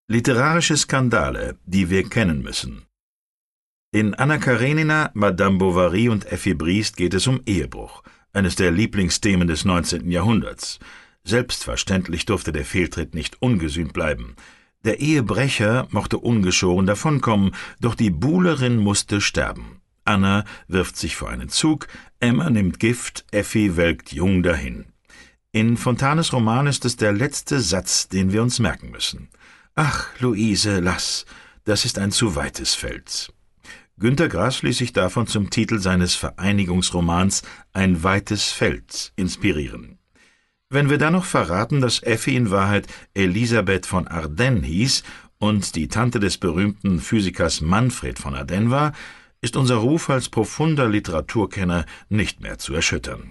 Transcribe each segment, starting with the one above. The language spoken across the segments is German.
Literarische Skandale, die wir kennen müssen. In Anna Karenina, Madame Bovary und Effi Briest geht es um Ehebruch, eines der Lieblingsthemen des 19. Jahrhunderts. Selbstverständlich durfte der Fehltritt nicht ungesühnt bleiben. Der Ehebrecher mochte ungeschoren davonkommen, doch die Buhlerin musste sterben. Anna wirft sich vor einen Zug, Emma nimmt Gift, Effi welkt jung dahin. In Fontanes Roman ist es der letzte Satz, den wir uns merken müssen. »Ach, Luise, lass, das ist ein zu weites Feld.« Günter Grass ließ sich davon zum Titel seines Vereinigungsromans »Ein weites Feld« inspirieren. Wenn wir dann noch verraten, dass Effi in Wahrheit Elisabeth von Ardennes hieß und die Tante des berühmten Physikers Manfred von Ardennes war, ist unser Ruf als profunder Literaturkenner nicht mehr zu erschüttern.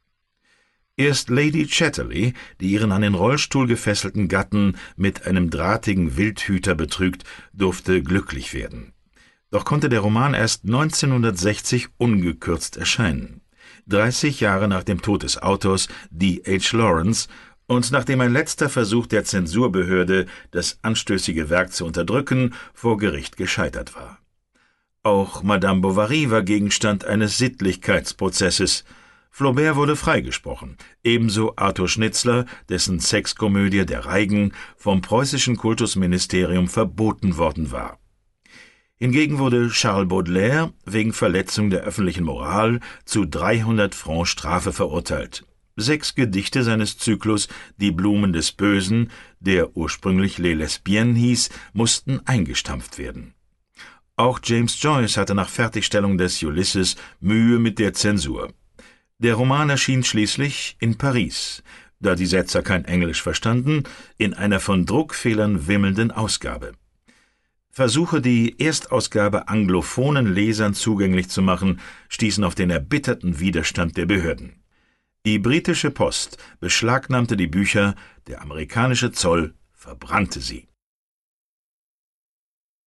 Erst Lady Chatterley, die ihren an den Rollstuhl gefesselten Gatten mit einem drahtigen Wildhüter betrügt, durfte glücklich werden. Doch konnte der Roman erst 1960 ungekürzt erscheinen. 30 Jahre nach dem Tod des Autors D.H. Lawrence und nachdem ein letzter Versuch der Zensurbehörde, das anstößige Werk zu unterdrücken, vor Gericht gescheitert war. Auch Madame Bovary war Gegenstand eines Sittlichkeitsprozesses. Flaubert wurde freigesprochen, ebenso Arthur Schnitzler, dessen Sexkomödie »Der Reigen« vom preußischen Kultusministerium verboten worden war. Hingegen wurde Charles Baudelaire wegen Verletzung der öffentlichen Moral zu 300 Francs Strafe verurteilt. 6 Gedichte seines Zyklus »Die Blumen des Bösen«, der ursprünglich Les Lesbiennes hieß, mussten eingestampft werden. Auch James Joyce hatte nach Fertigstellung des Ulysses Mühe mit der Zensur. Der Roman erschien schließlich in Paris, da die Setzer kein Englisch verstanden, in einer von Druckfehlern wimmelnden Ausgabe. Versuche, die Erstausgabe anglophonen Lesern zugänglich zu machen, stießen auf den erbitterten Widerstand der Behörden. Die britische Post beschlagnahmte die Bücher, der amerikanische Zoll verbrannte sie.